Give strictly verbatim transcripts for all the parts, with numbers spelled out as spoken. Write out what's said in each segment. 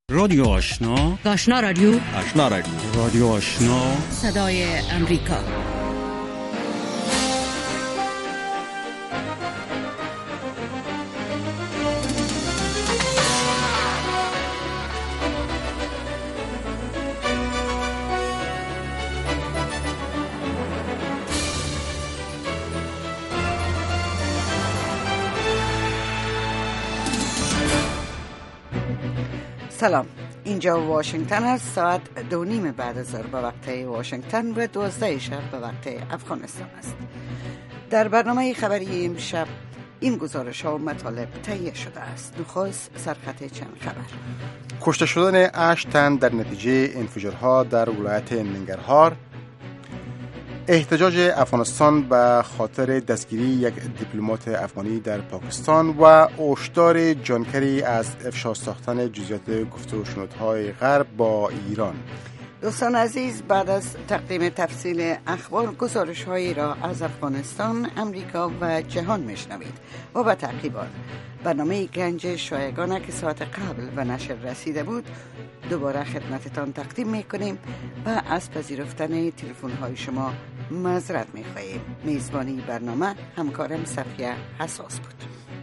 رادیو آشنا، آشنا رادیو، آشنا رادیو، رادیو آشنا، صدای امریکا. سلام، اینجا واشنگتن است. ساعت دو نیم بعد از ظهر به وقت واشنگتن و دوازده شب به وقت افغانستان است. در برنامه خبری امشب این گزارش ها و مطالب تهیه شده است. نخست سرخط چند خبر. کشته شدن هشت تن در نتیجه انفجارها در ولایت ننگرهار، احتجاج افغانستان به خاطر دستگیری یک دیپلمات افغانی در پاکستان و هشدار جان کری از افشا ساختن جزئیات گفت و شنودهای غرب با ایران. دوستان عزیز، بعد از تقدیم تفصیل اخبار گزارش هایی را از افغانستان، امریکا و جهان میشنوید و به تعقیبات برنامه گنج شایگانه که ساعت قبل و نشر رسیده بود دوباره خدمتتان تقدیم میکنیم و از پذیرفتن تلفن های شما معذرت میخواهیم. میزبانی برنامه همکارم صفیه حساس بود.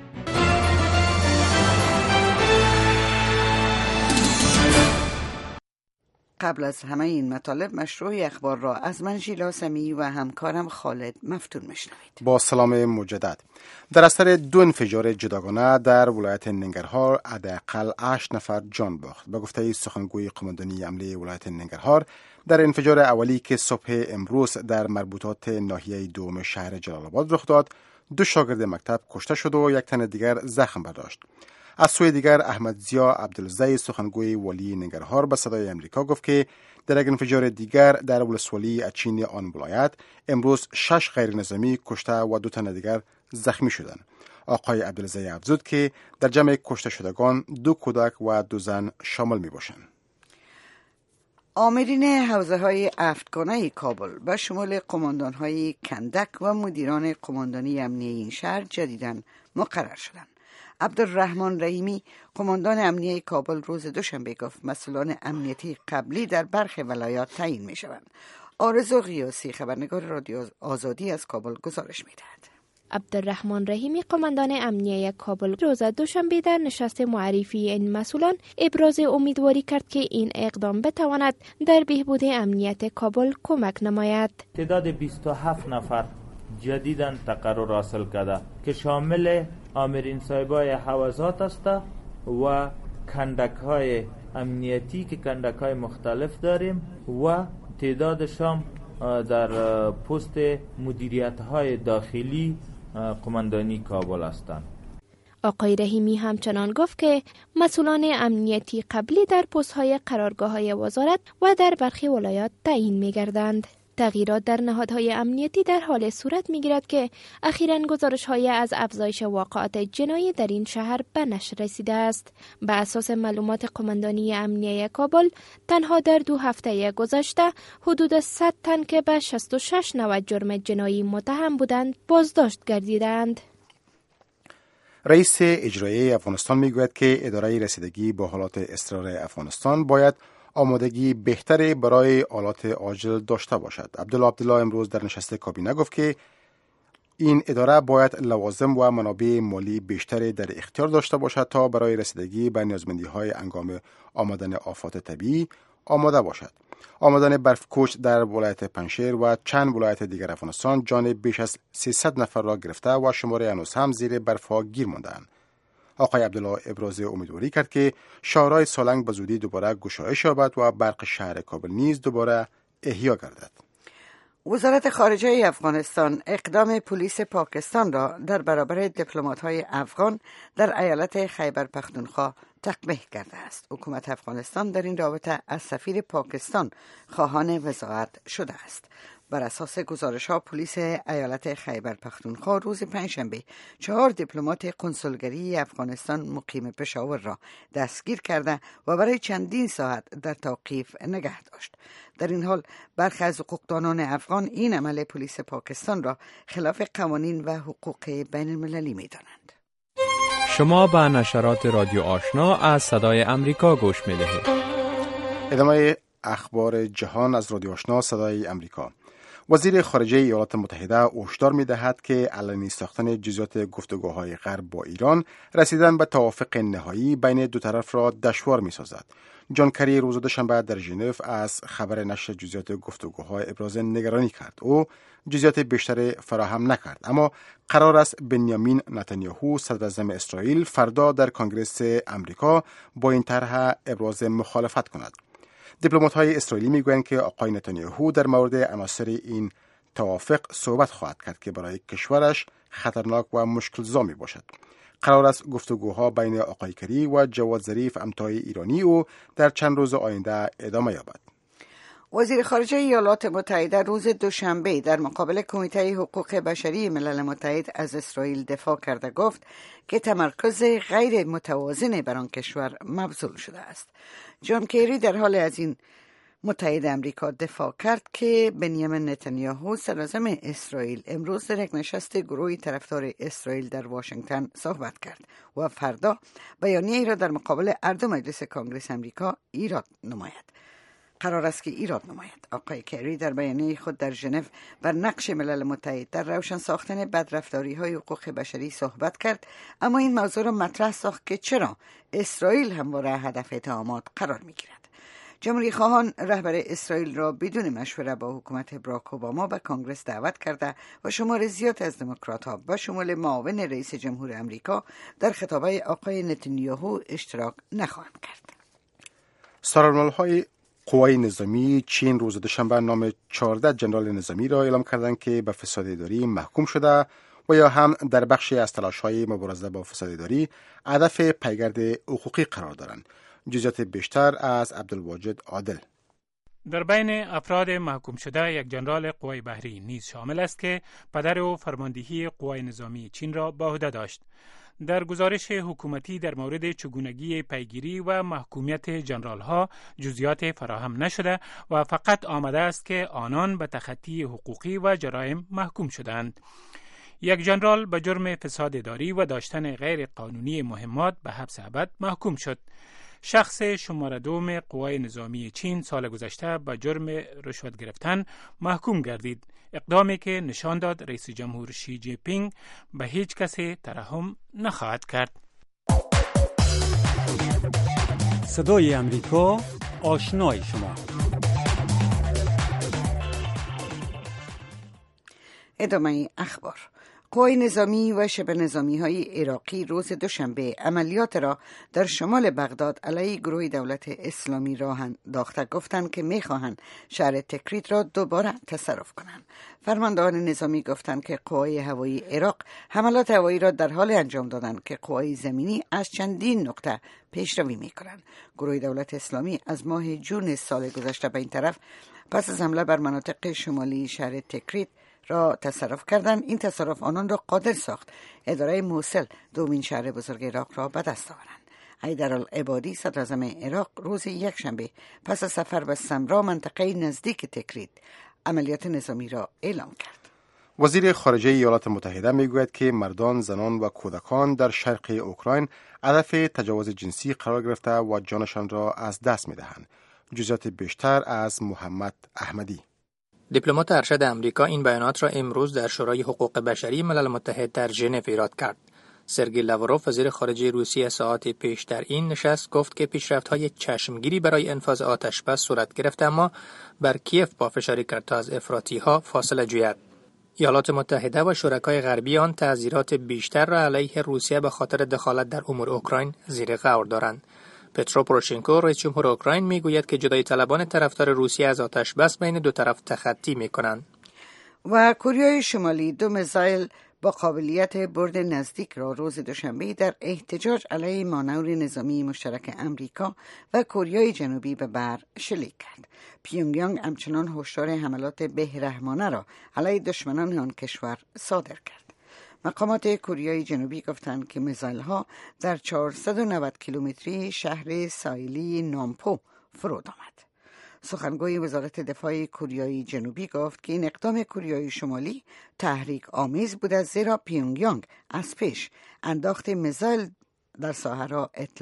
قبل از همه این مطالب مشروع اخبار را از من ژیلا سمی و همکارم خالد مفتون میشنوید. با سلام مجدد. در اثر دو انفجار جداگانه در ولایت ننگرهار حداقل هشت نفر جان باخت. به گفته سخنگوی قماندانی عملی ولایت ننگرهار، در انفجار اولی که صبح امروز در مربوطات ناحیه دوم شهر جلال آباد رخ داد، دو شاگرد مکتب کشته شد و یک تن دیگر زخم برداشت. از سوی دیگر احمد ضیا عبدالزی سخنگوی والی ننگرهار به صدای امریکا گفت که در یک انفجار دیگر در ولسوالی اچین آن ولایت امروز شش غیر نظامی کشته و دو تن دیگر زخمی شدند. آقای عبدالزی افزود که در جمع کشته شدگان دو کودک و دو زن شامل می باشند. آمرین حوزه های هفتگانه کابل به شمول قماندان های کندک و مدیران قماندانی امنیه این شهر جدیداً مقرر شدند. عبدالرحمن رحیمی قماندان امنیه کابل روز دوشنبه گفت مسئولان امنیتی قبلی در برخی ولایات تعیین می شوند. آرزو غیاسی خبرنگار رادیو آزادی از کابل گزارش می دهد. عبدالرحمن رحیمی قماندان امنیه کابل روز دوشنبه در نشست معرفی این مسئولان ابراز امیدواری کرد که این اقدام بتواند در بهبود امنیت کابل کمک نماید. تعداد بیست و هفت نفر جدیداً تقرر حاصل کرده که شامل آمرین صاحبای حوزات است و کندک های امنیتی که کندک های مختلف داریم و تعدادشان در پست مدیریت های داخلی قماندانی کابل هستند. آقای رحیمی همچنان گفت که مسئولان امنیتی قبلی در پست های قرارگاه های وزارت و در برخی ولایات تعیین می گردند. تغییرات در نهادهای امنیتی در حال صورت می‌گیرد که اخیراً گزارش‌های از افزایش واقعات جنایی در این شهر به نشر رسیده است. به اساس معلومات قماندانی امنیه کابل، تنها در دو هفته گذشته حدود صد تن که به شصت و شش نوع جرم جنایی متهم بودند بازداشت گردیدند. رئیس اجرایی افغانستان میگوید که اداره رسیدگی با حالات اضطرار افغانستان باید آمادگی بهتری برای آلات عاجل داشته باشد. عبدالله عبدالله امروز در نشست کابینه گفت که این اداره باید لوازم و منابع مالی بیشتری در اختیار داشته باشد تا برای رسیدگی به نیازمندی‌های هنگام آمدن آفات طبیعی آماده باشد. آمدن برف کوچ در ولایت پنشیر و چند ولایت دیگر افغانستان جان بیش از سیصد نفر را گرفته و شمار هنوز هم زیر برف‌ها گیر مانده‌اند. آقای عبدالله ابراز امیدواری کرد که شاهراه سالنگ به زودی دوباره گشایش یابد و برق شهر کابل نیز دوباره احیا گردد. وزارت خارجه افغانستان اقدام پلیس پاکستان را در برابر دیپلمات‌های افغان در ایالت خیبر پختونخوا تقبیح کرده است. حکومت افغانستان در این رابطه از سفیر پاکستان خواهان وضاحت شده است. بر اساس گزارش ها پلیس ایالت خیبر پختونخوا روز پنجشنبه چهار دیپلمات کنسولگری افغانستان مقیم پشاور را دستگیر کرده و برای چندین ساعت در توقیف نگه داشت. در این حال برخی از حقوقدانان افغان این عمل پلیس پاکستان را خلاف قوانین و حقوق بین المللی می دانند. شما به نشرات رادیو آشنا از صدای امریکا گوش می دهید. ادامه اخبار جهان از رادیو آشنا صدای امریکا. وزیر خارجه ایالات متحده هشدار می دهد که علنی ساختن جزئیات گفتگوهای غرب با ایران رسیدن به توافق نهایی بین دو طرف را دشوار می سازد. جان کری روز دوشنبه در ژنو از خبر نشر جزئیات گفتگوهای ابراز نگرانی کرد. او جزئیات بیشتری فراهم نکرد، اما قرار است بنیامین نتانیاهو صدر اعظم اسرائیل فردا در کنگره امریکا با این طرح ابراز مخالفت کند. دیپلمات‌های اسرائیلی میگویند که آقای نتانیاهو در مورد عناصر این توافق صحبت خواهد کرد که برای کشورش خطرناک و مشکل‌زا میباشد. قرار است گفتگوها بین آقای کری و جواد ظریف همتای ایرانی او در چند روز آینده ادامه یابد. وزیر خارجه ایالات متحده روز دوشنبه در مقابل کمیته حقوق بشری ملل متحد از اسرائیل دفاع کرده گفت که تمرکز غیر متوازن بر آن کشور مبذول شده است. جان کری در حال از این متحد امریکا دفاع کرد که بنیامین نتانیاهو صدراعظم اسرائیل امروز در یک نشست گروهی طرفدار اسرائیل در واشنگتن صحبت کرد و فردا بیانیه ای را در مقابل اردو مجلس کنگره امریکا ایراد نماید. قرار است که ایراد نماید. آقای کری در بیانیه خود در ژنو بر نقش ملل متحد در روشن ساختن بدرفتاری های حقوق بشری صحبت کرد، اما این موضوع را مطرح ساخت که چرا اسرائیل همواره هدف اتهامات قرار می گیرد. جمهوری خواهان رهبر اسرائیل را بدون مشوره با حکومت براک اوباما به کنگره دعوت کرده و شمار زیاد از دموکرات‌ها به شمول معاون رئیس جمهور آمریکا در خطابه آقای نتانیاهو اشتراک نخواهند کرد. سرانالهای قوای نظامی چین روز دوشنبه نام چهارده جنرال نظامی را اعلام کردند که به فساد اداری محکوم شده و یا هم در بخشی از تلاش‌های مبارزه با فساد اداری هدف پیگرد حقوقی قرار دارند. جزئیات بیشتر از عبدالواجد عادل. در بین افراد محکوم شده یک جنرال قوای بحری نیز شامل است که پدر و فرماندهی قوای نظامی چین را به عهده داشت. در گزارش حکومتی در مورد چگونگی پیگیری و محکومیت جنرال‌ها جزئیات فراهم نشده و فقط آمده است که آنان به تخطی حقوقی و جرایم محکوم شدند. یک جنرال به جرم فساد اداری و داشتن غیر قانونی مهمات به حبس ابد محکوم شد. شخص شماره دوم قوای نظامی چین سال گذشته به جرم رشوت گرفتن محکوم گردید، اقدامی که نشان داد رئیس جمهور شی جی پینگ به هیچ کسی ترحم نخواهد کرد. صدای امریکا، آشنای شما. ادامه اخبار. قوای نظامی و شبه نظامی های عراقی روز دوشنبه عملیات را در شمال بغداد علیه گروه دولت اسلامی راه انداخته گفتند که میخواهند شهر تکریت را دوباره تصرف کنند. فرماندهان نظامی گفتند که قوای هوایی عراق حملات هوایی را در حال انجام دادند که قوای زمینی از چندین نقطه پیشروی میکنند. گروه دولت اسلامی از ماه جون سال گذشته به این طرف پس از حمله بر مناطق شمالی شهر تکریت را تصرف کردند. این تصرف آنان را قادر ساخت اداره موصل دومین شهر بزرگ عراق را به دست آورند. حیدرالعبادی صدراعظم عراق روز یکشنبه پس از سفر به سمرا منطقه نزدیک تکریت عملیات نظامی را اعلام کرد. وزیر خارجه ایالات متحده میگوید که مردان، زنان و کودکان در شرق اوکراین هدف تجاوز جنسی قرار گرفته و جانشان را از دست میدهند. جزئیات بیشتر از محمد احمدی. دیپلمات ارشد امریکا این بیانات را امروز در شورای حقوق بشری ملل متحد در ژنو ایراد کرد. سرگئی لاوروف وزیر خارجه روسیه ساعات پیش در این نشست گفت که پیشرفت‌های چشمگیری برای انفاذ آتش بس صورت گرفت، اما بر کیف پافشاری کرد تا از افراطی‌ها فاصله جوید. ایالات متحده و شرکای غربی آن تعزیرات بیشتر را علیه روسیه به خاطر دخالت در امور اوکراین زیر غور دارند. پترو پوروشنکو رئیس جمهور اوکراین میگوید که جدای طلبان طرفدار روسیه از آتش بس بین دو طرف تخطی میکنند. و کره شمالی دو میزایل با قابلیت برد نزدیک را روز دوشنبه در احتجاج علیه مانور نظامی مشترک امریکا و کره جنوبی به بر شلیک کرد. پیونگ یانگ همچنان هشدار حملات بی‌رحمانه را علیه دشمنان آن کشور صادر کرد. مقامات کره جنوبی گفتند که میزایل‌ها در چهارصد و نود کیلومتری شهر ساحلی نامپو فرود آمد. سخنگوی وزارت دفاع کره جنوبی گفت که این اقدام کره شمالی تحریک آمیز بود، زیرا پیونگ یانگ از پیش انداخت میزایل در ساحرا اطلاع